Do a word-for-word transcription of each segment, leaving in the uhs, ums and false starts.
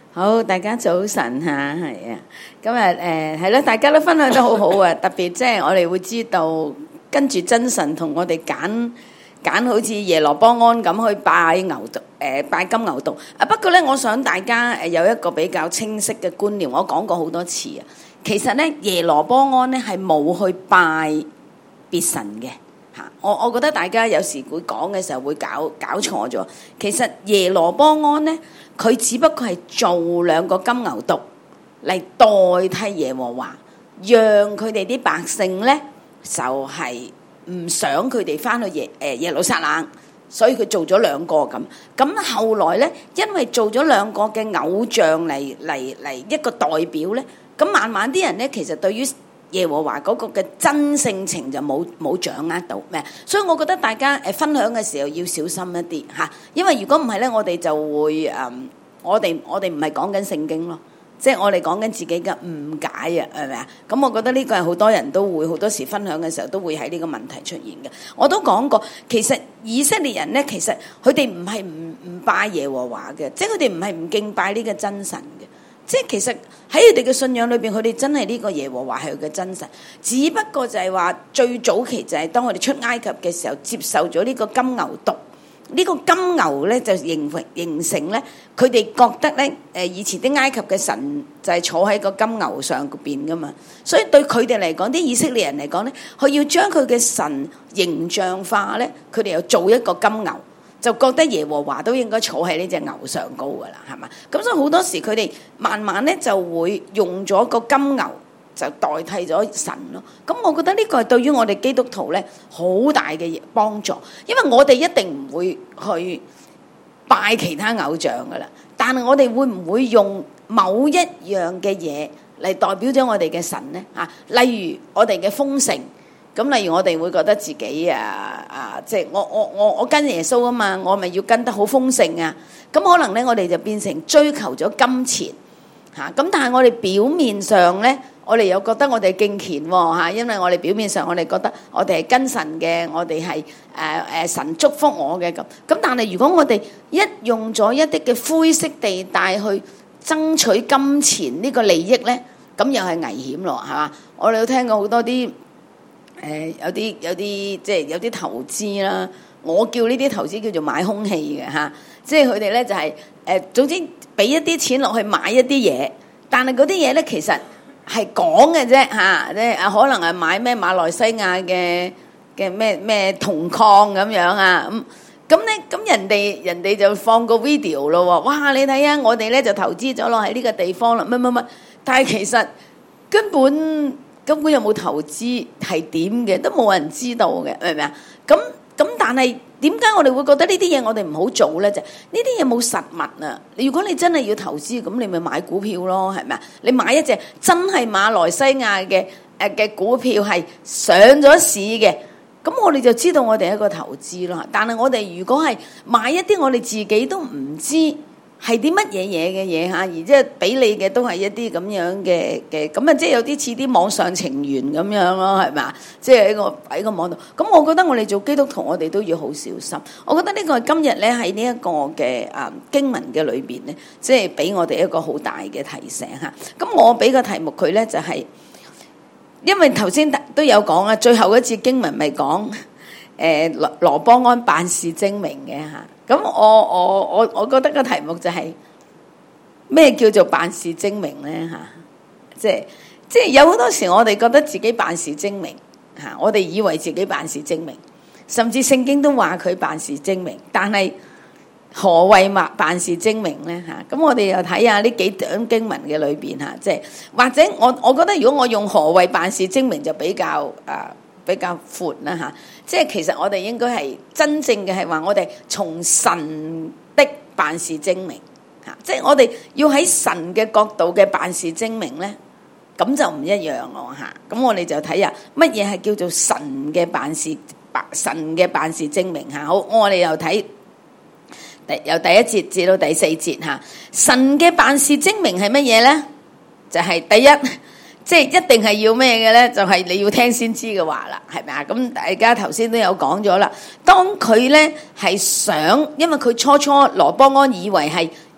好，大家早晨嚇，係啊，今日誒係啦，大家都分享得好好啊，特別即係我哋會知道跟住真神同我哋揀揀好似耶羅波安咁去拜牛犢，誒、呃、拜金牛犢啊。不過咧，我想大家誒有一個比較清晰嘅觀念，我講過好多次啊。其實咧，耶羅波安咧係冇去拜別神嘅嚇。我我覺得大家有時會講嘅時候會搞搞錯咗。其實耶羅波安咧，佢只不過係做兩個金牛犢嚟代替耶和華，讓佢哋啲百姓咧就係、是、唔想佢哋翻去耶誒耶路撒冷，所以佢做咗兩個咁。咁後來咧，因為做咗兩個嘅偶像嚟嚟嚟一個代表咧，咁慢慢啲人咧其實對於耶和華嗰個嘅真性情就冇冇掌握到咩，所以我覺得大家誒分享嘅時候要小心一啲嚇，因為如果唔係咧，我哋就會誒、嗯，我哋我哋唔係講緊聖經咯，即係我哋講緊自己嘅誤解啊，係咪啊？咁我覺得呢個係好多人都會好多時分享嘅時候都會喺呢個問題出現嘅。我都講過，其實以色列人咧，其實佢哋唔係唔唔拜耶和華嘅，即係佢哋唔係唔敬拜呢個真神嘅。即係其實喺佢哋嘅信仰裏邊，佢哋真係呢個耶和華係佢嘅真神，只不過就係話最早期就係當我哋出埃及嘅時候，接受咗呢個金牛犢，呢、這個金牛咧就形形成咧，佢哋覺得咧誒以前啲埃及嘅神就係坐喺個金牛上邊噶嘛，所以對佢哋嚟講，啲以色列人嚟講咧，佢要將佢嘅神形象化咧，佢哋又做一個金牛。就覺得耶和華都應該坐喺呢隻牛上高噶啦，係嘛？咁所以好多時佢哋慢慢咧就會用咗個金牛就代替咗神咯。咁我覺得呢個係對於我哋基督徒咧好大嘅幫助，因為我哋一定唔會去拜其他偶像噶啦，但係我哋會唔會用某一樣嘅嘢嚟代表咗我哋嘅神咧？啊，例如我哋嘅豐盛。咁例如我哋會覺得自己啊啊，即係我我我我跟耶穌啊嘛，我咪要跟得好豐盛啊！咁可能咧，我哋就變成追求咗金錢嚇。咁、啊、但係我哋表面上咧，我哋又覺得我哋敬虔喎嚇，因為我哋表面上我哋覺得我哋係跟神嘅，我哋係誒誒神祝福我嘅咁。咁但係如果我哋一用咗一啲嘅灰色地帶去爭取金錢呢個利益咧，咁又係危險咯，係嘛？我哋都聽過好多啲。誒、呃、有啲有啲即係有啲投資啦，我叫呢啲投資叫做買空氣嘅嚇，即係佢哋咧就係、是、誒、呃、總之俾一啲錢落去買一啲嘢，但係嗰啲嘢咧其實係講嘅啫嚇，即係啊可能係買咩馬來西亞嘅嘅咩咩銅礦咁樣啊咁，咁咧咁人哋人哋就放個 video 咯喎，哇你睇下我哋咧就投資咗落喺呢個地方啦乜乜乜，但係其實根本。根本有冇投資係點嘅，都冇人知道嘅，明唔明啊？咁咁，但係點解我哋會覺得呢啲嘢我哋唔好做咧？就呢啲嘢冇實物啊！如果你真係要投資，咁你咪買股票咯，係咪啊？你買一隻真係馬來西亞嘅誒嘅股票係上咗市嘅，咁我哋就知道我哋係一個投資咯。但係我哋如果係買一啲我哋自己都唔知。係啲乜嘢嘢嘅嘢嚇，而即係俾你嘅都係一啲咁樣嘅嘅，咁啊即係有啲似啲網上情緣咁樣咯，係咪？即係喺個喺個網度。咁我覺得我哋做基督徒，我哋都要好小心。我覺得呢個係今日咧喺呢一個嘅啊經文嘅裏邊咧，即係俾我哋一個好大嘅提醒嚇。咁我俾個題目佢咧就係、是，因為頭先都有講啊，最後一節經文咪講誒羅羅波安辦事精明嘅嚇。咁我我我我覺得個題目就係、是、咩叫做辦事精明咧嚇？即係即係有好多時我哋覺得自己辦事精明嚇，我哋以為自己辦事精明，甚至聖經都話佢辦事精明。但係何謂麥辦事精明咧嚇？咁我哋又睇下呢幾段經文嘅裏邊嚇，即係或者我我覺得如果我用何謂辦事精明就比較啊。比較闊啦嚇，即係其實我哋應該係真正嘅係話，我哋從神的辦事精明嚇，即係我哋要喺神嘅角度嘅辦事精明咧，咁就唔一樣咯嚇。咁我哋就睇下乜嘢係叫做神嘅辦事，神嘅辦事精明嚇。好，我哋又睇第由第一節至到第四節嚇，神嘅辦事精明係乜嘢咧？就係、是、第一。即係一定係要咩嘅咧？就係、是、你要聽先知嘅話啦，係咪啊？咁大家頭先都有講咗啦。當佢咧係想，因為佢初初羅波安以為係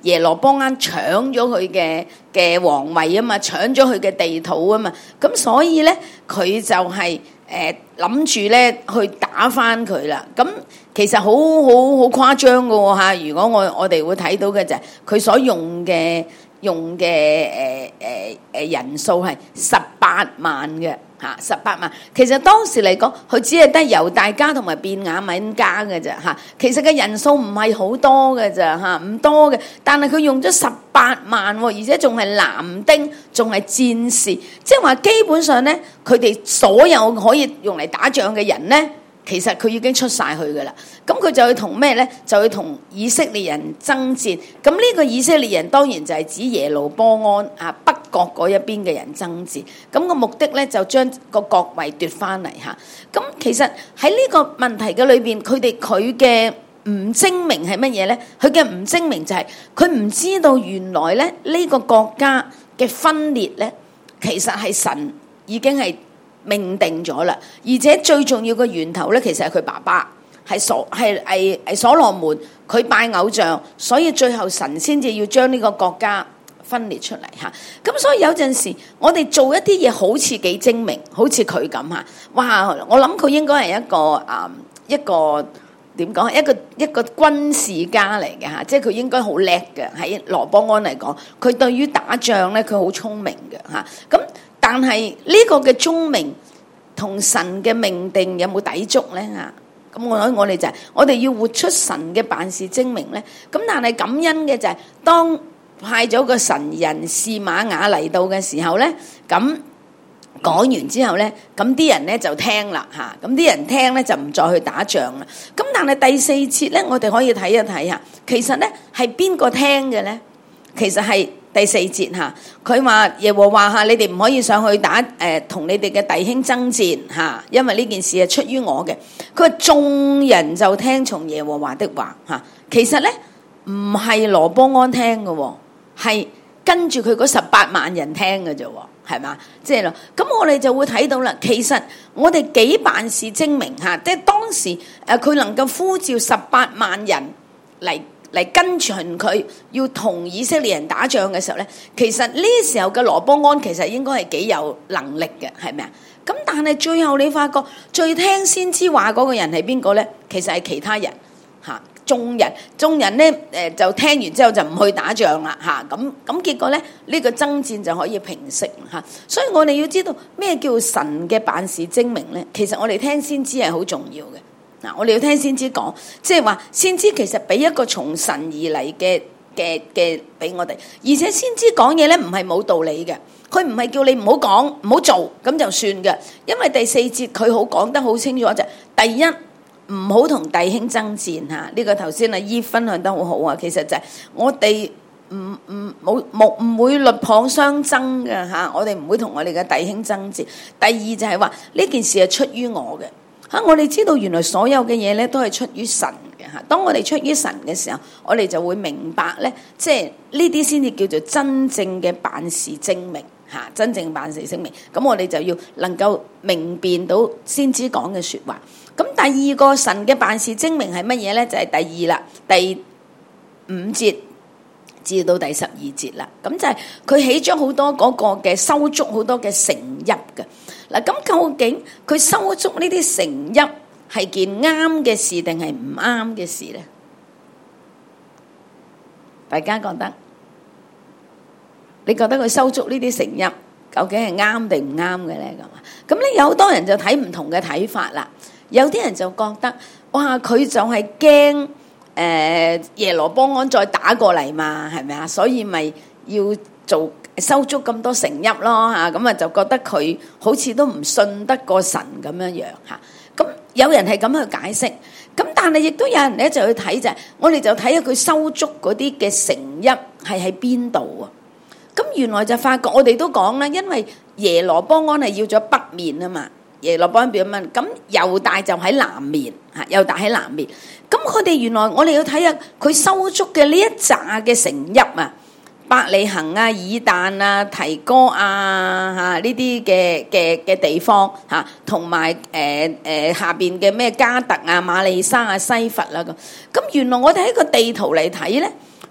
耶羅波安搶咗佢嘅嘅皇位啊嘛，搶咗佢嘅地土啊嘛，咁所以咧佢就係誒諗住咧去打返佢啦。咁其實好好好誇張㗎喎嚇！如果我我哋會睇到嘅就係佢所用嘅用嘅誒誒誒人數係十八萬嘅嚇，十八萬。其實當時嚟講，佢只係得猶大家同埋便雅憫家嘅咋嚇。其實嘅人數唔係好多嘅咋嚇，唔多嘅。但係佢用咗十八萬喎，而且仲係男丁，仲係戰士，即係話基本上咧，佢哋所有可以用嚟打仗嘅人咧。其實佢已經出晒去噶啦，咁佢就去同咩咧？就去同以色列人爭戰。咁呢個以色列人當然就係指耶路波安啊，北國嗰一邊嘅人爭戰。咁個目的咧就將個國位奪翻嚟嚇。咁其實喺呢個問題嘅裏邊，佢哋佢嘅唔精明係乜嘢咧？佢嘅唔精明就係佢唔知道原來咧呢個國家嘅分裂咧，其實係神已經係命定咗啦，而且最重要嘅源頭咧，其實係佢爸爸，係所係係係所羅門，佢拜偶像，所以最後神先至要將呢個國家分裂出嚟嚇。咁所以有陣時，我哋做一啲嘢好似幾精明，好似佢咁嚇。哇！我諗佢應該係一個啊、嗯、一個點講？一個一個軍事家嚟嘅嚇，即係佢應該好叻嘅。喺羅波安嚟講，佢對於打仗咧，佢好聰明嘅嚇。咁但係呢個嘅聰明同神嘅命定有冇抵觸咧嚇？咁我我哋就係、是、我哋要活出神嘅辦事精明咧。咁但係感恩嘅就係、是、當派咗個神人示瑪雅嚟到嘅時候咧，咁講完之後咧，咁啲人咧就聽啦嚇。咁啲人聽咧就唔再去打仗啦。咁但係第四節咧，我哋可以睇一睇下，其實咧係邊個聽嘅咧？其實係。第四節嚇，佢話耶和華嚇，你哋唔可以上去打誒，同、呃、你哋嘅弟兄爭戰嚇，因為呢件事係出於我嘅。佢話眾人就聽從耶和華的話嚇，其實咧唔係羅波安聽嘅，係跟住佢嗰十八萬人聽嘅啫，係嘛？即係咯，咁我哋就會睇到啦。其實我哋幾辦事精明嚇，即係當時誒佢能夠呼召十八萬人嚟。嚟跟隨佢要同以色列人打仗嘅時候咧，其實呢時候嘅羅波安其實應該係幾有能力嘅，係咪啊？咁但係最後你發覺最聽先知話嗰個人係邊個咧？其實係其他人嚇，眾人眾人咧誒就聽完之後就唔去打仗啦嚇，咁咁結果咧呢個爭戰就可以平息嚇。所以我哋要知道咩叫神嘅辦事精明咧？其實我哋聽先知係好重要嘅。嗱，我哋要聽先知講，即係話先知其實俾一個從神而嚟嘅嘅嘅俾我哋，而且先知講嘢咧唔係冇道理嘅，佢唔係叫你唔好講唔好做咁就算嘅，因為第四節佢好講得好清楚就係、第一唔好同弟兄爭戰嚇，呢、這個頭先阿姨分享得好好啊，其實就係我哋唔唔冇冇唔會鷸蚌相爭嘅嚇，我哋唔會同我哋嘅弟兄爭戰。第二就係話呢件事係出於我嘅。嚇！我哋知道原來所有嘅嘢咧都係出於神嘅嚇。當我哋出於神嘅時候，我哋就會明白咧，即係呢啲先至叫做真正嘅辦事精明嚇。真正辦事精明，咁我哋就要能夠明辨到先知講嘅説話。咁第二個神嘅辦事精明係乜嘢咧？就係、是、第二啦，第五節至到第十二節啦。咁就係佢起咗好多嗰個嘅收足好多嘅城邑嘅。嗱，咁究竟佢收足呢啲城邑係件啱嘅事定係唔啱嘅事咧？大家覺得？你覺得佢收足呢啲城邑究竟係啱定唔啱嘅咧？咁啊，咁咧有好多人就睇唔同嘅睇法啦。有啲人就覺得，哇，佢就係驚誒耶羅波安再打過嚟嘛，係咪啊？所以咪要做。收足咁多城邑咯嚇，咁啊就覺得佢好似都唔信得過神咁樣樣嚇。咁有人係咁去解釋，咁但係亦都有人咧就去睇就係，我哋就睇下佢收足嗰啲嘅城邑係喺邊度啊？咁原來就發覺我哋都講啦，因為耶羅波安係要咗北面啊嘛，耶羅波安表問，咁猶大就喺南面嚇，猶大喺南面。咁佢哋原來我哋要睇下佢收足嘅呢一紮嘅城邑啊。伯利恆啊、以旦啊、提哥啊嚇呢啲嘅嘅嘅地方嚇，同埋誒誒下邊嘅咩加特啊、馬利沙啊、西弗啦咁。咁原來我哋喺個地圖嚟睇咧，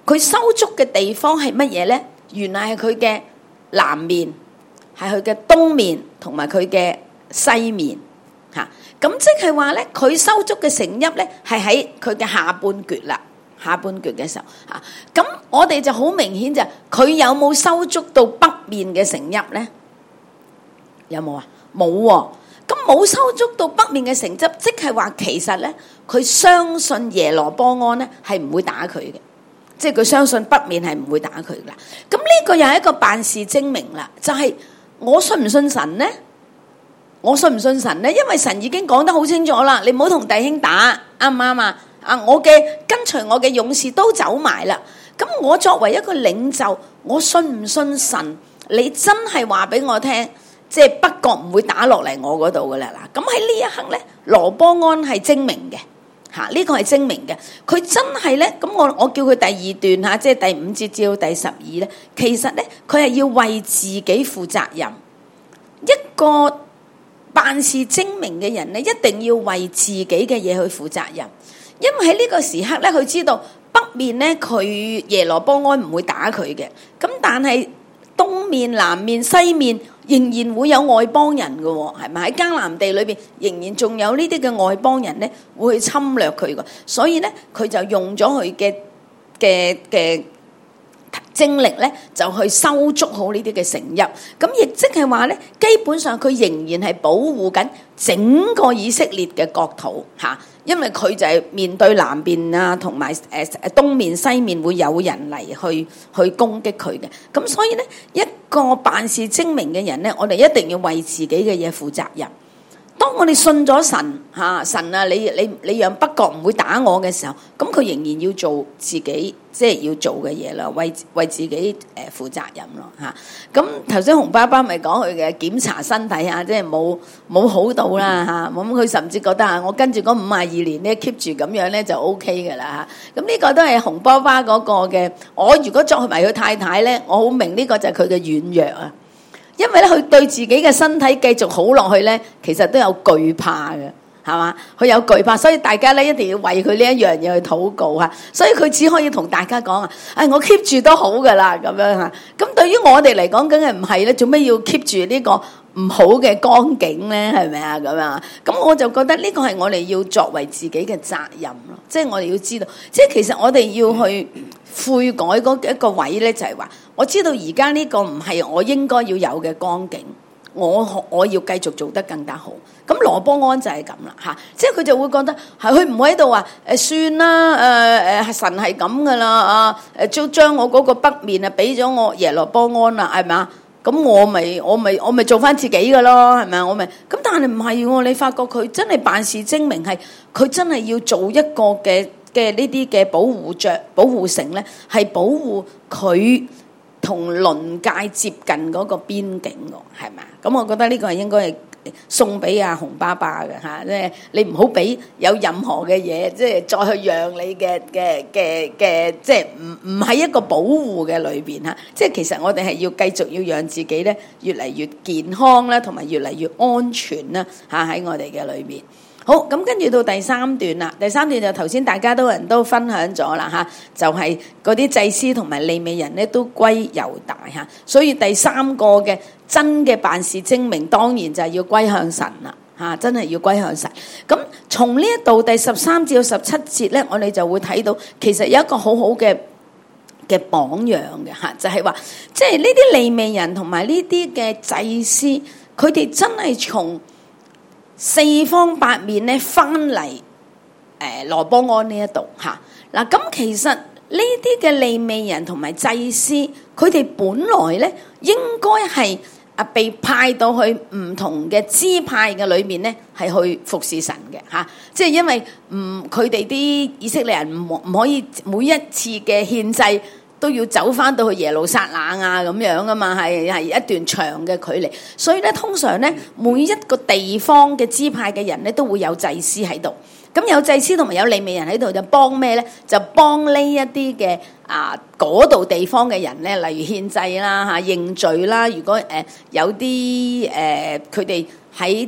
佢收足嘅地方係乜嘢咧？原來係佢嘅南面，係佢嘅東面同埋佢嘅西面嚇。咁、啊、即係話咧，佢收足嘅城邑咧係喺佢嘅下半橛啦，下半橛嘅時候嚇。咁、啊、我哋就好明顯就係佢有冇收足到北面嘅城邑咧？有冇啊？冇喎。咁冇收足到北面嘅城邑，即係話其實咧，佢相信耶羅波安咧係唔會打佢嘅，即係佢相信北面係唔會打佢噶。咁呢個又係一個辦事精明啦，就係、是、我信唔信神呢？我信唔信神呢？因為神已經講得好清楚啦，你唔好同弟兄打，啱唔啱啊？啊，我嘅跟隨我嘅勇士都走埋啦。咁我作為一個領袖，我信唔信神？你真係話俾我聽。即係北國唔會打落嚟我嗰度噶啦嗱，咁喺呢一刻咧，羅波安係精明嘅嚇，呢個係精明嘅，佢真係咧，咁我我叫佢第二段嚇，即係第五節至到第十二咧，其實咧佢係要為自己負責任。一個辦事精明嘅人咧，一定要為自己嘅嘢去負責任，因為喺呢個時刻咧，佢知道北面咧佢耶羅波安唔會打佢嘅，咁但係東面、南面、西面。仍然會有外邦人嘅喎，係咪喺迦南地裏邊仍然仲有呢啲嘅外邦人咧，會去侵略佢嘅，所以咧佢就用咗佢嘅嘅嘅精力咧，就去收足好呢啲嘅城邑。咁亦即係話咧，基本上佢仍然係保護緊整個以色列嘅國土嚇，因為佢就係面對南邊啊，同埋誒誒東面西面會有人嚟去去攻擊佢嘅。咁所以咧，一個辦事精明嘅人咧，我哋一定要為自己嘅嘢負責任。當我哋信咗神嚇、啊、神啊，你你你讓北國唔會打我嘅時候，咁佢仍然要做自己即係要做嘅嘢啦，為為自己誒、呃、負責任咯嚇。咁頭先洪爸爸咪講佢嘅檢查身體啊，即係冇冇好到啦嚇。咁、啊、佢甚至覺得啊，我跟住嗰五十二年咧 keep 住咁樣咧就 O K 嘅啦嚇。咁、啊、呢個都係洪爸爸嗰個嘅。我如果作為佢太太咧，我好明呢個就係佢嘅軟弱啊。因為咧，佢對自己嘅身體繼續好落去咧，其實都有懼怕嘅，係嘛？佢有懼怕，所以大家咧一定要為佢呢一樣嘢去禱告嚇。所以佢只可以同大家講啊，誒、哎，我 keep 住都好噶啦，咁樣嚇。咁對於我哋嚟講，梗係唔係咧？做咩要 keep 住呢個唔好嘅光景咧？係咪啊？咁樣咁我就覺得呢個係我哋要作為自己嘅責任咯。即係我哋要知道，即係其實我哋要去悔改嗰一個位咧，就係話。我知道而家呢個唔係我應該要有嘅光景，我我要繼續做得更加好。咁羅波安就係咁啦嚇，即係佢就會覺得係佢唔會喺度話誒算啦誒誒神係咁噶啦啊誒將將我嗰個北面啊俾咗我耶羅波安啦係咪啊？咁我咪我咪我咪做翻自己噶咯係咪啊？我咪咁但係唔係喎？你發覺佢真係辦事精明，係佢真係要做一個嘅嘅呢啲嘅保護著保護城咧，係保護佢。同鄰界接近嗰個邊境喎，係咪啊？咁我覺得呢個係應該係送俾阿洪爸爸嘅嚇，即係你唔好俾有任何嘅嘢，即係再去讓你嘅嘅嘅嘅，即係唔唔喺一個保護嘅裏邊嚇。即係其實我哋係要繼續要讓自己咧越嚟越健康啦，同埋越嚟越安全啦嚇喺我哋嘅裏邊。好，咁跟住到第三段啦。第三段就頭先大家都人都分享咗啦嚇，就係嗰啲祭司同埋利未人咧都歸猶大嚇，所以第三個嘅真嘅辦事精明，當然就係要歸向神啦嚇，真係要歸向神。咁從呢一度第十三至到十七節咧，我哋就會睇到其實有一個好好嘅嘅榜樣嘅嚇，就係話即係呢啲利未人同埋呢啲嘅祭司，佢哋真係從四方八面咧翻嚟誒羅波安呢一度嚇嗱，咁其實呢啲嘅利未人同埋祭司，佢哋本來咧應該係啊被派到去唔同嘅支派嘅裏面咧，係去服侍神嘅嚇，即係因為唔佢哋啲以色列人唔唔可以每一次嘅獻祭都要走翻到去耶路撒冷啊咁樣噶嘛，係係一段長嘅距離，所以咧通常咧每一個地方嘅支派嘅人咧都會有祭司喺度，咁有祭司同埋有利未人喺度就幫咩咧？就幫呢一啲嘅啊嗰度地方嘅人咧，例如獻祭啦嚇、認罪啦，如果誒、呃、有啲誒佢哋喺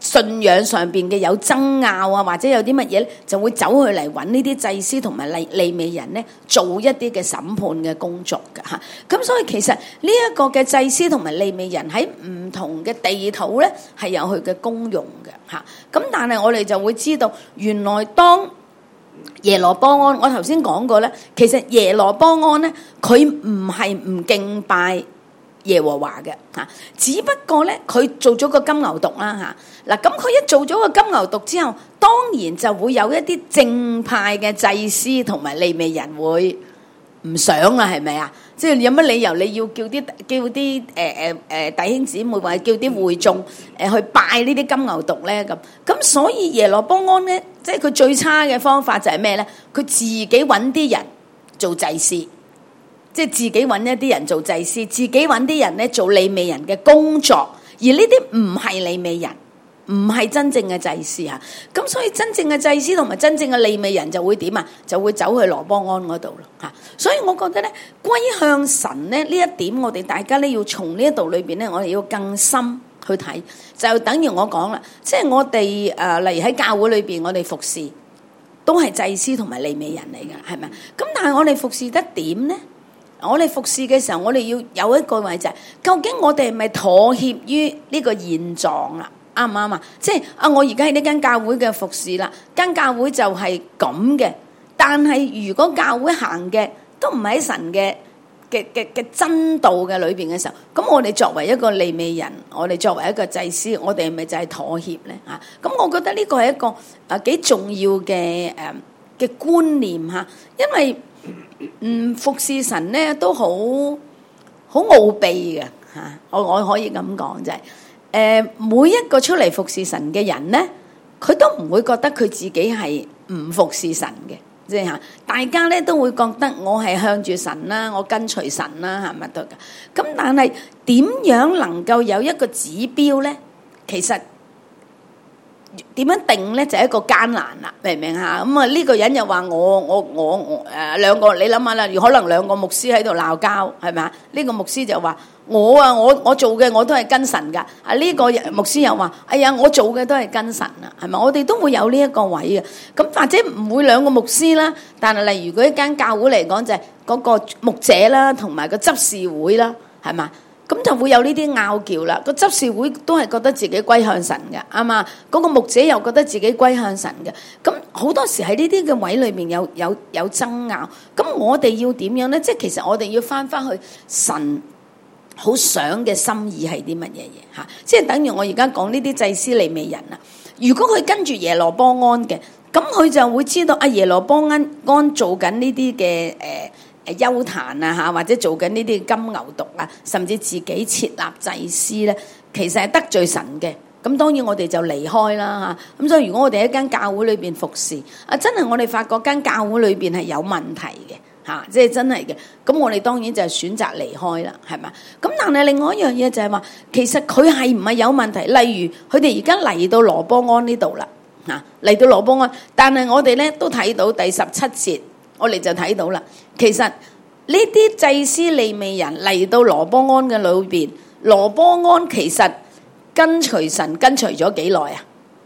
信仰上邊嘅有爭拗啊，或者有啲乜嘢咧，就會走去嚟揾呢啲祭司同埋利利未人咧，做一啲嘅審判嘅工作嘅嚇。咁所以其實呢一個嘅祭司同埋利未人喺唔同嘅地土咧，係有佢嘅功用嘅嚇。咁但係我哋就會知道，原來當耶羅波安，我頭先講過咧，其實耶羅波安咧，佢唔係唔敬拜耶和華嘅嚇，只不過咧佢做咗個金牛犢啦嚇。嗱，咁佢一做咗個金牛犢之後，當然就會有一啲正派嘅祭司同埋利未人會唔想啦，係咪啊？即係有乜理由你要叫啲叫啲誒誒誒弟兄姊妹或者叫啲會眾誒去拜呢啲金牛犢咧咁？咁所以耶羅波安咧，即係佢最差嘅方法就係咩咧？佢自己揾啲人做祭司，即係自己揾一啲人做祭司，自己揾啲人咧做利未人嘅工作，而呢啲唔係利未人，唔係真正嘅祭司嚇。咁所以真正嘅祭司同埋真正嘅利未人就會點啊？就會走去羅波安嗰度咯嚇。所以我覺得咧，歸向神咧呢一點，我哋大家咧要從呢一度裏邊咧，我哋要更深去睇。就等於我講啦，即係我哋誒、呃，例如喺教會裏邊，我哋服侍都係祭司同埋利未人嚟嘅，係咪？咁但係我哋服侍得點咧？我哋服侍嘅時候，我哋要有一個位就係，究竟我哋係咪妥協於呢個現狀啦？啱唔啱啊？即係啊，我而家喺呢間教會嘅服侍啦，間教會就係咁嘅。但係如果教會行嘅都唔喺神嘅嘅嘅嘅真道嘅裏邊嘅時候，咁我哋作為一個利未人，我哋作為一個祭司，我哋係咪就係妥協咧？嚇、啊！咁我覺得呢個係一個啊幾重要嘅誒嘅觀念嚇，因為嗯服侍神咧都好好奧秘嘅嚇，我我可以咁講就係、是。誒，每一個出嚟服侍神嘅人咧，佢都唔會覺得佢自己係唔服侍神嘅，即係嚇，大家咧都會覺得我係向住神啦，我跟隨神啦，係咪得㗎？咁但係點樣能夠有一個指標咧？其實點樣定咧就係一個艱難啦，明唔明嚇？咁啊呢個人又話我我我我誒兩個，你諗下啦，可能兩個牧師喺度鬧交，係咪啊？呢個牧師就話。我啊，我我做嘅我都係跟神噶。啊呢個牧師又話：哎呀，我做嘅都係跟神啊，係咪？我哋都會有呢一個位嘅。咁或者唔會兩個牧師啦，但係例如嗰一間教會嚟講，就係嗰個牧者啦，同埋個執事會啦，係嘛？咁就會有呢啲拗撬啦。個執事會都係覺得自己歸向神嘅，啱嘛？嗰個牧者又覺得自己歸向神嘅。咁好多時喺呢啲嘅位裏面有有有爭拗。咁我哋要點樣咧？即係其實我哋要翻翻去神好想嘅心意係啲乜嘢嘢嚇？即係等於我而家講呢啲祭司利未人啦。如果佢跟住耶羅波安嘅，咁佢就會知道阿耶羅波安安做緊呢啲嘅誒誒邱壇啊嚇，或者做緊呢啲金牛犢啊，甚至自己設立祭司咧，其實係得罪神嘅。咁當然我哋就離開啦嚇。咁所以如果我哋喺間教會裏邊服侍，啊真係我哋發覺間教會裏邊係有問題嘅。嚇、啊！即係真係嘅，咁我哋當然就係選擇離開啦，係嘛？咁但係另外一樣嘢就係話，其實佢係唔係有問題？例如佢哋而家嚟到羅波安呢度啦，嚇、啊、嚟到羅波安，但係我哋咧都睇到第十七節，我哋就睇到啦。其實呢啲祭司利未人嚟到羅波安嘅裏邊，羅波安其實跟隨神跟隨咗幾耐啊？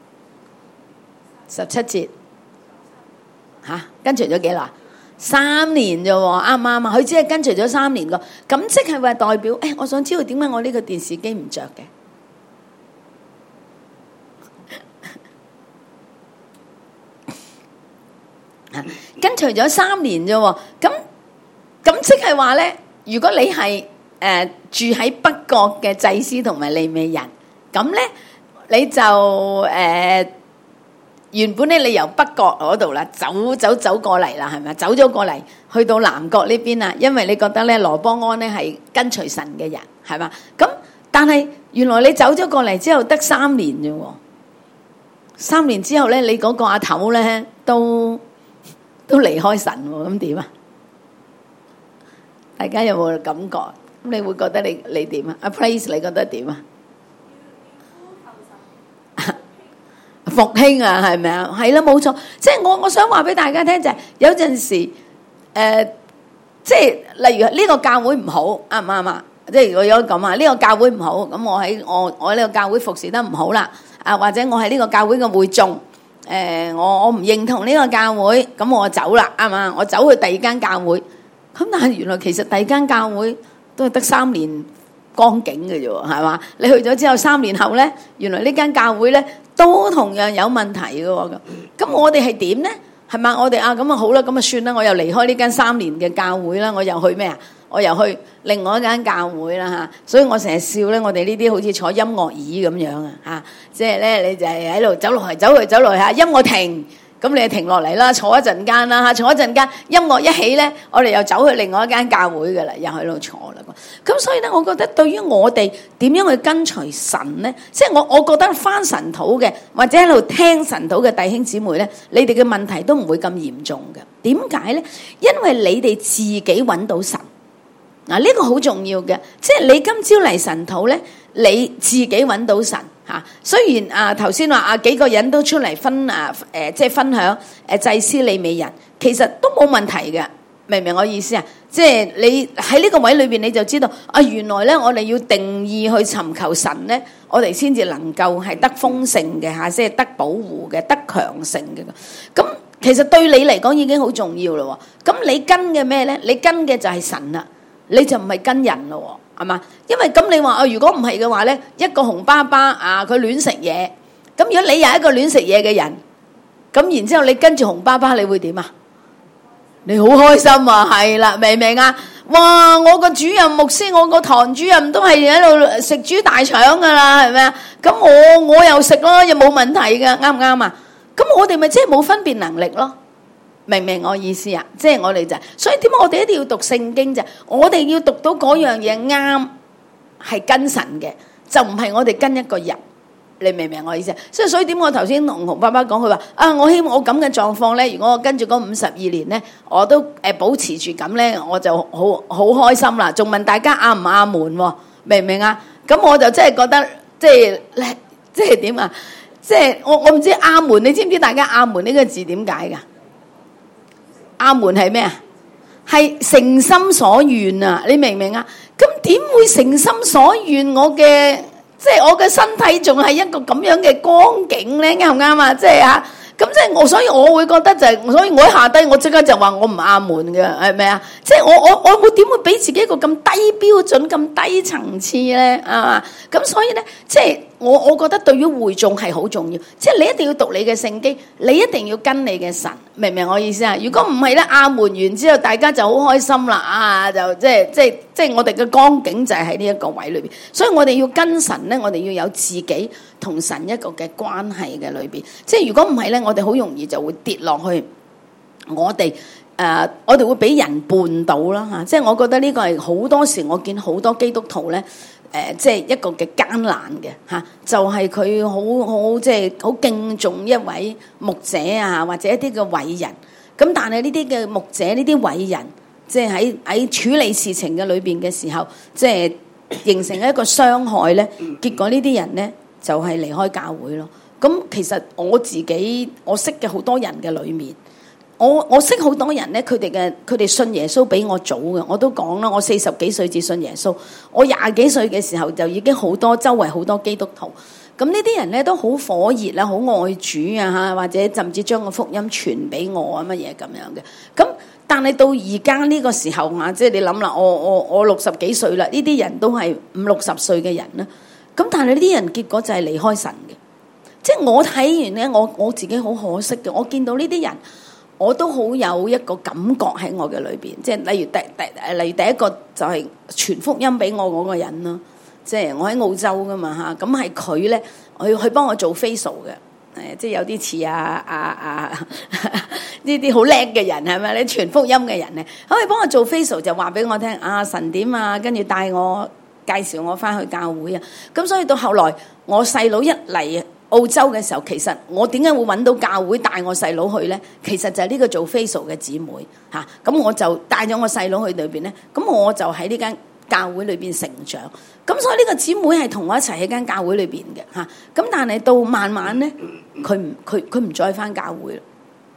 十七節嚇、啊，跟隨咗幾耐？三年啫喎，啱唔啱啊？佢只係跟隨咗三年個，咁即係話代表，誒，我想知道點解我呢個電視機唔着嘅？跟隨咗三年啫喎，咁咁即係話咧，如果你係誒、呃、住喺北國嘅祭司同埋利未人，咁咧你就誒。呃原本咧，你由北角嗰度啦，走走走過嚟啦，係咪？走咗過嚟，去到南角呢邊啦，因為你覺得咧羅波安咧係跟隨神嘅人，係嘛？咁但係原來你走咗過嚟之後得三年啫喎，三年之後咧，你嗰個阿頭咧都都離開神喎，咁點啊？大家有冇感覺？咁你會覺得你你點啊？阿 Praise 你覺得點啊？復興啊，係咪啊？係啦，冇錯。即係我我想話俾大家聽就係、是，有陣時誒、呃，即係例如呢個教會唔好，啱唔啱啊？ 即係如果咁啊，呢個教會唔好，咁我喺我我呢個教會服侍得唔好啦，啊或者我喺呢個教會嘅會眾，誒、呃、我我唔認同呢個教會，咁我走啦，啱嘛？我走去第二間教會，咁但係原來其實第二間教會都係得三年光景嘅啫喎，係嘛？你去咗之後三年後咧，原來呢間教會咧都同樣有問題嘅喎，咁咁我哋係點咧？係嘛？我哋啊咁啊好啦，咁啊算啦，我又離開呢間三年嘅教會啦，我又去咩啊？我又去另外一間教會啦嚇，所以我成日笑咧，我哋呢啲好似坐音樂椅咁樣啊嚇，即係咧你就係喺度走落去走去走落去嚇，音樂停，咁你就停落嚟啦，坐一陣間啦嚇，坐一陣間音樂一起咧，我哋又走去另外一間教會噶啦，又喺度坐啦。咁所以咧，我覺得對於我哋點樣去跟隨神咧，即係我我覺得返神土嘅或者喺度聽神土嘅弟兄姊妹咧，你哋嘅問題都唔會咁嚴重嘅。點解咧？因為你哋自己揾到神。嗱，呢個好重要嘅，即係你今朝嚟神土咧，你自己揾到神嚇。雖然啊頭先話啊幾個人都出嚟分啊誒、呃，即係分享誒祭司利未人，其實都冇問題嘅，明唔明我意思啊？即係你喺呢個位裏邊，你就知道啊，原來咧我哋要定義去尋求神咧，我哋先至能夠係得豐盛嘅嚇，即係得保護嘅，得強盛嘅。咁其實對你嚟講已經好重要啦。咁你跟嘅咩咧？你跟嘅就係神啦。你就唔係跟人咯，係嘛？因為咁你話啊，如果唔係嘅話咧，一個熊爸爸啊，佢亂食嘢，咁如果你又係一個亂食嘢嘅人，咁然之後你跟住熊爸爸，你會點啊？你好開心啊，係啦，明唔明啊？哇！我個主任牧師，我個堂主任都係喺度食豬大腸噶啦，係咪啊？咁我我又食咯，又冇問題噶，啱唔啱啊？咁我哋咪即係冇分辨能力咯。明唔明我意思啊？即係我哋就係，所以點解我哋一定要讀聖經啫？我哋要讀到嗰樣嘢啱，係跟神嘅，就唔係我哋跟一個人。你明唔明我意思啊？所以所以點解我頭先同洪爸爸講，佢話啊，我希望我咁嘅狀況咧，如果我跟住嗰五十二年咧，我都誒保持住咁咧，我就好好開心啦。仲問大家啱唔啱門喎？明唔明啊？咁我就真係覺得即係即係點啊？即係我我唔知啱門，你知唔知大家啱門呢個字點解㗎？阿門係咩啊？係誠心所願啊！你明唔明啊？咁點會誠心所願？我嘅即係我嘅身體仲係一個咁樣嘅光景咧，啱唔啱啊？即係啊！咁即係我，所以我會覺得就係，所以我喺下低，我即刻就話我唔阿門嘅，係咪啊？即係我我我會點會俾自己一個咁低標準、咁低層次咧？啊！咁所以咧，即係我我覺得對於會眾係好重要，即係你一定要讀你嘅聖經，你一定要跟你嘅神，明唔明我意思啊？如果唔係咧，阿門完之後，大家就好開心啦，啊！就即係即係即係我哋嘅光景就係喺呢一個位裏邊，所以我哋要跟神咧，我哋要有自己同神一個嘅關係嘅裏邊，即係如果唔係咧，我哋好容易就會跌落去，我哋誒、呃，我哋會俾人絆倒啦嚇。即係我覺得呢個係好多時我見好多基督徒咧，誒、呃，即係一個嘅艱難嘅嚇，就係佢好好即係好敬重一位牧者啊，或者一啲嘅偉人。咁但係呢啲嘅牧者呢啲偉人，即係喺喺處理事情嘅裏邊嘅時候，即係形成一個傷害咧。結果呢啲人咧，就係離開教會咯。咁其實我自己我識嘅好多人嘅裏面，我我識好多人咧，佢哋嘅佢哋信耶穌比我早嘅。我都講啦，我四十幾歲至信耶穌，我廿幾歲嘅時候就已經好多周圍好多基督徒。咁呢啲人咧都好火熱啦，好愛主啊嚇，或者甚至將個福音傳俾我啊乜嘢咁樣嘅。咁但係到而家呢個時候啊，即係你諗啦，我我我六十幾歲啦，呢啲人都係五六十歲嘅人啦。咁但係呢啲人結果就係離開神嘅，即係我睇完咧，我我自己好可惜嘅。我見到呢啲人，我都好有一個感覺喺我嘅裏邊，即係例如第第例如第一個就係傳福音俾我嗰個人咯，即係我喺澳洲噶嘛嚇，咁係佢咧，佢去幫我做 facial 嘅，誒，即係有啲似啊啊啊呢啲好叻嘅人係咪？你傳福音嘅人咧，可以幫我做 facial 就話俾我聽啊神點啊，跟住帶我。介紹我翻去教會啊，咁所以到後來我細佬一嚟澳洲嘅時候，其實我點解會揾到教會帶我細佬去呢？其實就係呢個做 facial 嘅姊妹嚇，咁、啊、我就帶咗我細佬去裏邊呢，咁我就喺呢間教會裏邊成長，咁所以呢個姊妹係同我一齊喺間教會裏邊嘅嚇，咁、啊、但係到慢慢呢，佢唔佢佢唔再翻教會啦，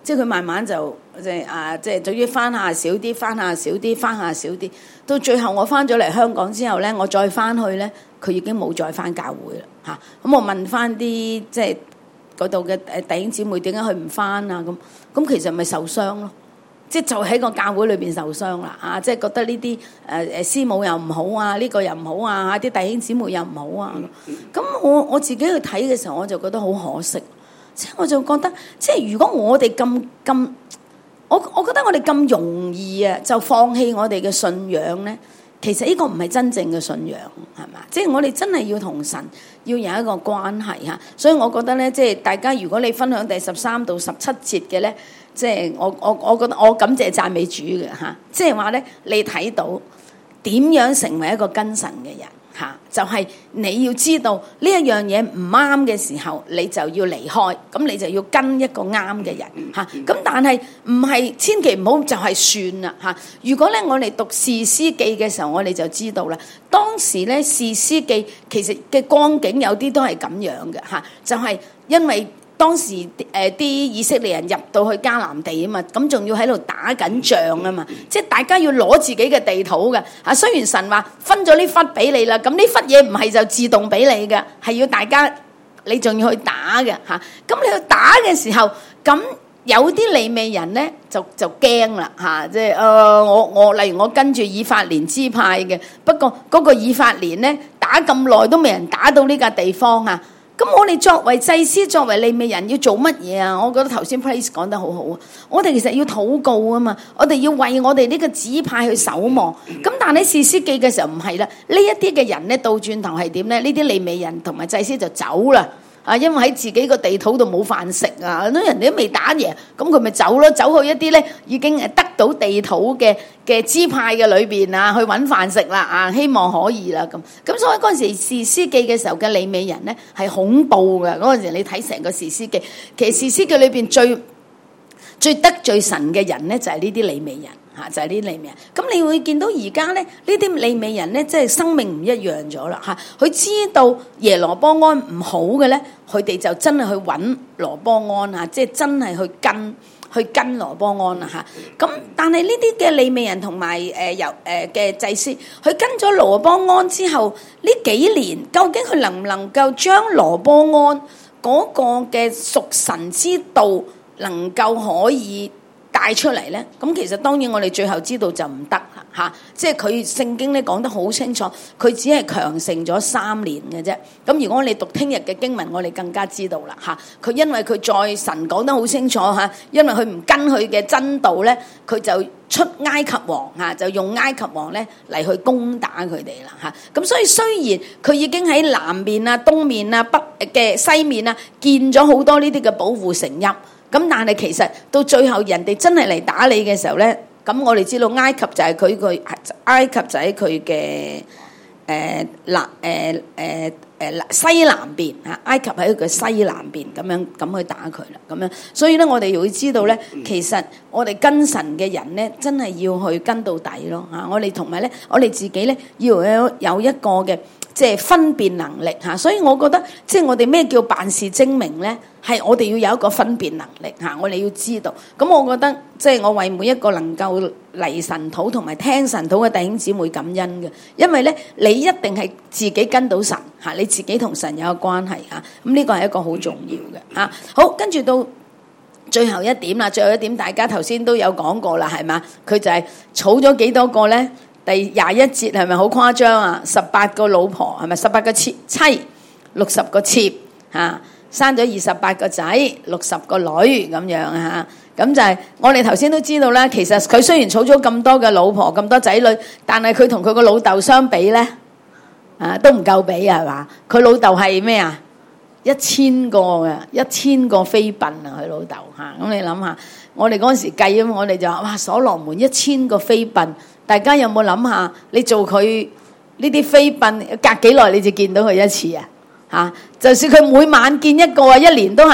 即係佢慢慢就即係啊，即係總之翻下少啲，翻下少啲，翻下少啲，到最後我翻咗嚟香港之後咧，我再翻去咧，佢已經冇再翻教會啦嚇。咁我問翻啲即係嗰度嘅誒弟兄姊妹點解佢唔翻啊？咁咁其實咪受傷咯，即係就喺個教會裏邊受傷啦啊！即係覺得呢啲誒誒師母又唔好啊，呢個又唔好啊，啲弟兄姊妹又唔好啊。咁我我自己去睇嘅時候，我就覺得好可惜。即係我就覺得，即係如果我哋咁咁，我我覺得我哋咁容易啊，就放棄我哋嘅信仰咧。其實呢個唔係真正嘅信仰，係嘛？即係我哋真係要同神要有一個關係嚇。所以我覺得咧，即係大家如果你分享第十三到十七節嘅咧，即係我我我覺得我感謝讚美主嘅嚇。即係話咧，你睇到點樣成為一個跟神嘅人。嚇，就係你要知道呢一樣嘢唔啱嘅時候，你就要離開，咁你就要跟一個啱嘅人嚇。咁但係唔係千祈唔好就係算啦嚇。如果咧我哋讀士師記嘅時候，我哋就知道啦。當時咧士師記其實嘅光景有啲都係咁樣嘅嚇，就係因為當時誒啲、呃、以色列人入到去迦南地啊嘛，咁仲要喺度打緊仗啊嘛，即係大家要攞自己嘅地土嘅嚇。雖然神話分咗呢忽俾你啦，咁呢忽嘢唔係就自動俾你嘅，係要大家你仲要去打嘅嚇。咁你去打嘅時候，咁有啲利未人咧就就驚啦嚇，即係誒我我例如我跟住以法蓮支派嘅，不過嗰個以法蓮咧打咁耐都未人打到呢個地方啊。咁我哋作為祭司，作為利未人要做乜嘢啊？我覺得頭先 Praise 講得好好啊！我哋其實要禱告啊嘛，我哋要為我哋呢個指派去守望。咁但係喺士師記嘅時候唔係啦，呢一啲嘅人咧倒轉頭係點咧？呢啲利未人同埋祭司就走啦。啊，因為喺自己個地土度冇飯食啊，咁人哋都未打贏，咁佢咪走咯，走去一啲咧已經誒得到地土嘅嘅支派嘅裏邊啊，去揾飯食啦啊，希望可以啦咁。咁所以嗰陣時士師記嘅時候嘅利未人咧係恐怖嘅，嗰陣時你睇成個士師記，其實士師記裏邊最最得罪神嘅人咧就係呢啲利未人。嚇，就係呢啲利未人，咁你會見到而家咧呢啲利未人咧，即係生命唔一樣咗啦嚇。佢知道耶羅波安唔好嘅咧，佢哋就真係去揾羅波安啊，即係真係去跟去跟羅波安啊嚇。咁但係呢啲嘅利未人同埋誒由誒嘅祭司，佢跟咗羅波安之後呢幾年，究竟佢能唔能夠將羅波安嗰個嘅屬神之道能夠可以帶出嚟咧？咁其實當然我哋最後知道就唔得嚇，即係佢聖經咧講得好清楚，佢只係強盛咗三年嘅啫。咁如果我哋讀聽日嘅經文，我哋更加知道啦嚇。佢因為佢再神講得好清楚嚇，因為佢唔跟佢嘅真道咧，佢就出埃及王嚇，就用埃及王咧嚟去攻打佢哋啦嚇。咁所以雖然佢已經喺南面啊、東面啊、北嘅西面啊建咗好多呢啲嘅保護城邑。咁但係其實到最後人哋真係嚟打你嘅時候咧，咁我哋知道埃及就係佢佢埃及就喺佢嘅誒南誒誒誒西南邊嚇，埃及喺佢嘅西南邊咁樣咁去打佢啦，咁樣所以咧我哋要知道咧，其實我哋跟神嘅人咧，真係要去跟到底咯嚇。我哋同埋咧，我哋自己咧要有有一個嘅即係分辨能力嚇。所以我覺得即係我哋咩叫辦事精明咧？係我哋要有一個分辨能力嚇，我哋要知道。咁我覺得即係我為每一個能夠嚟神土同埋聽神土嘅弟兄姊妹感恩嘅，因為咧你一定係自己跟到神嚇，你自己同神有個關係嚇。咁呢個係一個好重要嘅嚇。好，跟住到最後一點啦，最後一點大家頭先都有講過啦，係嘛？佢就係儲咗幾多個咧？第廿一節係咪好誇張啊？十八個老婆係咪？十八個妾妻，六十個妾嚇。生咗二十八個仔，六十個女咁樣啊！咁就係我哋頭先都知道啦。其實佢雖然儲咗咁多嘅老婆、咁多仔女，但係佢同佢個老豆相比咧，啊都唔夠比係嘛？佢老豆係咩啊？一千個嘅，一千個妃嬪啊！佢老豆嚇，咁你諗下，我哋嗰陣時計啊，我哋就話哇，所羅門一千個妃嬪，大家有冇諗下？你做佢呢啲妃嬪，隔幾耐你就見到佢一次啊？啊！就算佢每晚見一個啊，一年都係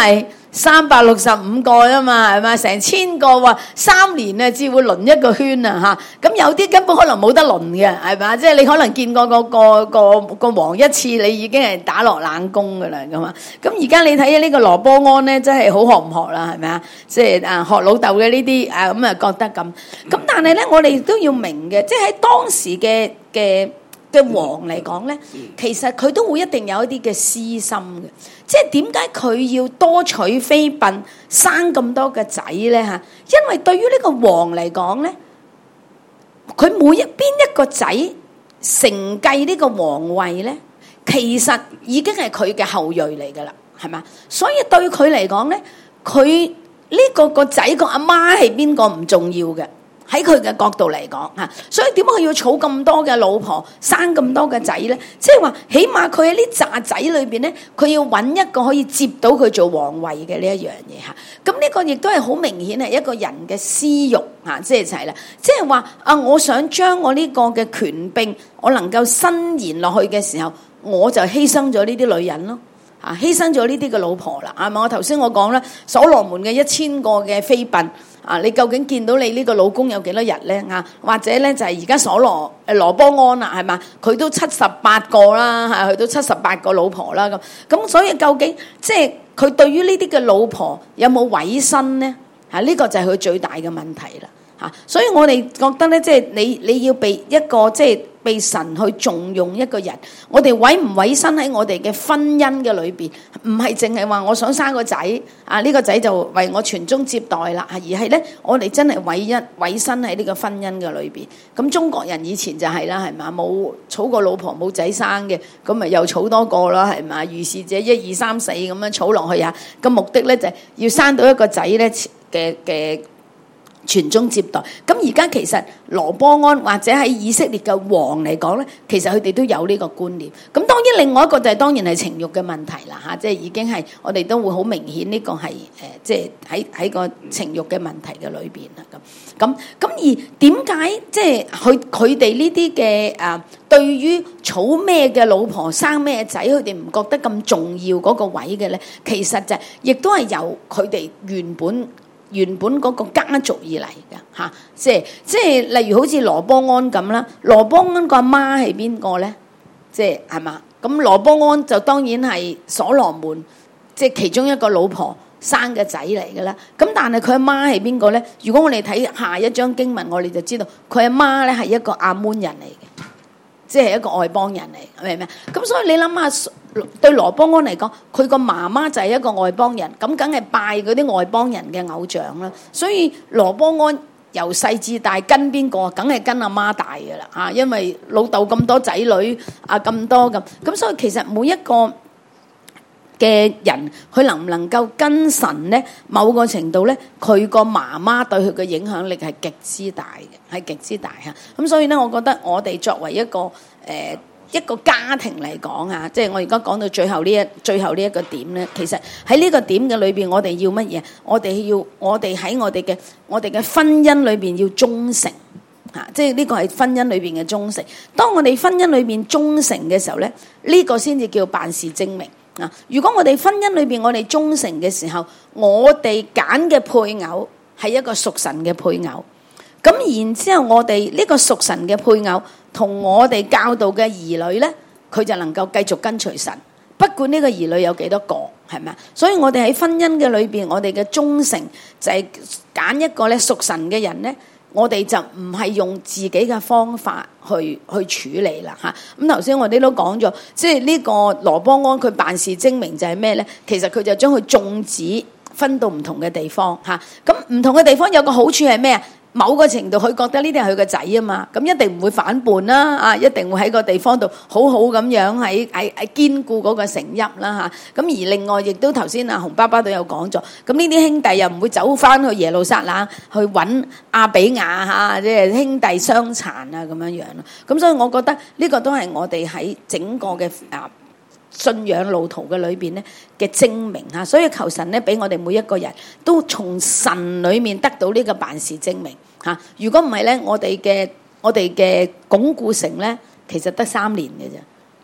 三百六十五個啊嘛，係嘛？成千個喎，三年啊，至會輪一個圈啊嚇。咁有啲根本可能冇得輪嘅，係嘛？即係你可能見過個個個個王一次，你已經係打落冷宮噶啦咁啊。咁而家你睇下呢個羅波安咧，真係好學唔學啦，係咪啊？即係啊學老豆嘅呢啲啊咁啊覺得咁。咁但係咧，我哋都要明嘅，即係喺當時嘅嘅嘅王嚟講咧，其實佢都會一定有一啲嘅私心嘅。即係點解佢要多娶妃嬪，生咁多嘅仔咧嚇？因為對於呢個王嚟講咧，佢每一邊一個仔承繼呢個皇位咧，其實已經係佢嘅後裔嚟噶啦，係咪？所以對佢嚟講咧，佢呢個個仔個阿媽係邊個唔重要嘅。喺佢嘅角度嚟講嚇，所以點解佢要儲咁多嘅老婆，生咁多嘅仔咧？即係話，起碼佢喺呢紮仔裏邊咧，佢要揾一個可以接到佢做皇位嘅呢一樣嘢嚇。咁呢個亦都係好明顯係一個人嘅私欲嚇，即係就係啦。即係話啊，我想將我呢個嘅權柄，我能夠伸延落去嘅時候，我就犧牲咗呢啲女人咯。啊！犧牲咗呢啲嘅老婆啦，係咪？我頭先我講啦，所羅門嘅一千個嘅妃嬪啊，你究竟見到你呢個老公有幾多日咧？啊，或者咧就係而家所羅誒羅波安啦，係嘛？佢都七十八個啦，係佢都七十八個老婆啦咁。咁所以究竟即係佢對於呢啲嘅老婆有冇委身咧？啊，呢個就係佢最大嘅問題啦。嚇！所以我哋覺得咧，即係你你要被一個即係被神去重用一個人，我哋委唔委身喺我哋嘅婚姻嘅裏邊，唔係淨係話我想生個仔啊，呢個仔就為我傳宗接代啦，而係咧我哋真係委一委身喺呢個婚姻嘅裏邊。咁中國人以前就係啦，係嘛，冇儲過老婆冇仔生嘅，咁咪又儲多個啦，係嘛，如是者一二三四咁樣儲落去啊。個目的咧就係要生到一個仔咧嘅嘅。傳宗接代。咁而家其實羅波安或者喺以色列嘅王嚟講咧，其實佢哋都有呢個觀念。咁當然另外一個就係當然係情慾嘅問題啦嚇，即係已經係我哋都會好明顯呢個係誒，即係喺喺個情慾嘅問題嘅裏邊啦咁。咁咁而點解即係佢佢哋呢啲嘅誒對於儲咩嘅老婆生咩仔，佢哋唔覺得咁重要嗰個位嘅咧？其實就係亦都係由佢哋原本。原本嗰個家族而嚟嘅嚇，即係即係例如好似羅波安咁啦，羅波安個阿媽係邊個咧？即係係嘛？咁羅波安就當然係所羅門即係其中一個老婆生嘅仔嚟嘅啦。咁但係佢阿媽係邊個咧？如果我哋睇下一章經文，我哋就知道佢阿媽咧係一個亞捫人嚟嘅，即係一個外邦人嚟，明唔明？咁所以你諗下。對羅波安嚟講，佢個媽媽就係一個外邦人，咁梗係拜嗰啲外邦人嘅偶像啦。所以羅波安由細至大跟邊個，梗係跟阿媽大嘅啦嚇，因為老豆咁多仔女啊咁多咁，咁所以其實每一個嘅人，佢能唔能夠跟神咧？某個程度咧，佢個媽媽對佢嘅影響力係極之大嘅，係極之大嚇。咁所以咧，我覺得我哋作為一個誒。呃一個家庭嚟講啊，即係我而家講到最後呢一最後呢一個點咧，其實喺呢個點嘅裏邊，我哋要乜嘢？我哋要我哋喺我哋嘅我哋嘅婚姻裏邊要忠誠嚇，即係呢個係婚姻裏邊嘅忠誠。當我哋婚姻裏邊忠誠嘅時候咧，呢個先至叫辦事精明啊！如果我哋婚姻裏邊我哋忠誠嘅時候，我哋揀嘅配偶係一個屬神嘅配偶。咁然之後，我哋呢個屬神嘅配偶同我哋教導嘅兒女咧，佢就能夠繼續跟隨神，不管呢個兒女有幾多個，係咪啊？所以我哋喺婚姻嘅裏邊，我哋嘅忠誠就係揀一個咧屬神嘅人咧，我哋就唔係用自己嘅方法去去處理啦嚇。咁頭先我哋都講咗，即係呢個羅波安佢辦事精明就係咩咧？其實佢就將佢眾子分到唔同嘅地方嚇。咁唔同嘅地方有個好處係咩啊？某個程度佢覺得呢啲係佢個仔啊嘛，咁一定唔會反叛啦，啊一定會喺個地方度好好咁樣喺喺喺堅固嗰個城邑啦嚇。咁而另外亦都頭先阿洪爸爸都有講咗，咁呢啲兄弟又唔會走翻去耶路撒冷去揾亞比雅嚇，即係兄弟相殘啊咁樣樣咯。咁所以我覺得呢個都係我哋喺整個嘅啊信仰路途嘅裏邊咧嘅精明嚇，所以求神咧俾我哋每一個人都從神裏面得到呢個辦事精明嚇。如果唔係咧，我哋嘅我哋嘅鞏固城咧，其實得三年嘅啫，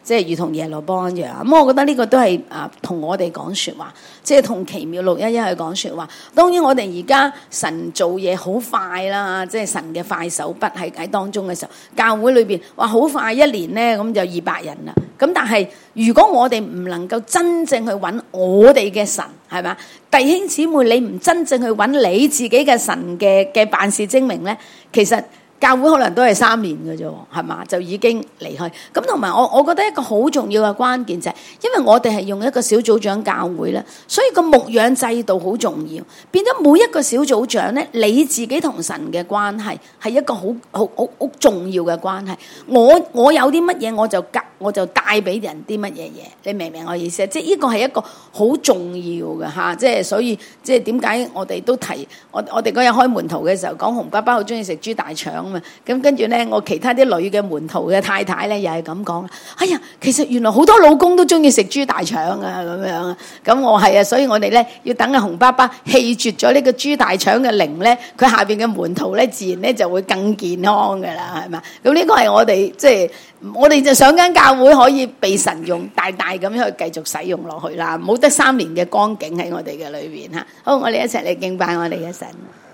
即係如同耶羅波安一樣。咁我覺得呢個都係啊同我哋講説話，即係同奇妙六一一去講説話。當然我哋而家神做嘢好快啦，即係神嘅快手筆喺喺當中嘅時候，教會裏邊哇好快一年咧咁就二百人啦。咁但係如果我哋唔能夠真正去揾我哋嘅神，係咪？弟兄姊妹，你唔真正去揾你自己嘅神嘅嘅辦事精明咧，其實教會可能都係三年嘅啫，係嘛？就已經離開。咁同埋我，我覺得一個好重要嘅關鍵就係，因為我哋係用一個小組長教會咧，所以個牧養制度好重要。變咗每一個小組長咧，你自己同神嘅關係係一個好好好好重要嘅關係。我我有啲乜嘢我就教，我就帶俾人啲乜嘢嘢。你明唔明我意思啊？即係呢個係一個好重要嘅嚇，即係所以即係點解我哋都提我我哋嗰日開門徒嘅時候講洪爸爸好中意食豬大腸。咁跟住咧，我其他啲女嘅門徒嘅太太咧，又係咁講啦。哎呀，其實原來好多老公都中意食豬大腸啊，咁樣啊。咁我係啊，所以我哋咧要等阿洪爸爸棄絕咗呢個豬大腸嘅靈咧，佢下邊嘅門徒咧，自然咧就會更健康噶啦，係嘛？咁呢個係我哋即係我哋就想間教會可以被神用大大咁樣去繼續使用落去啦，冇得三年嘅光景喺我哋嘅裏邊嚇。好，我哋一齊嚟敬拜我哋嘅神。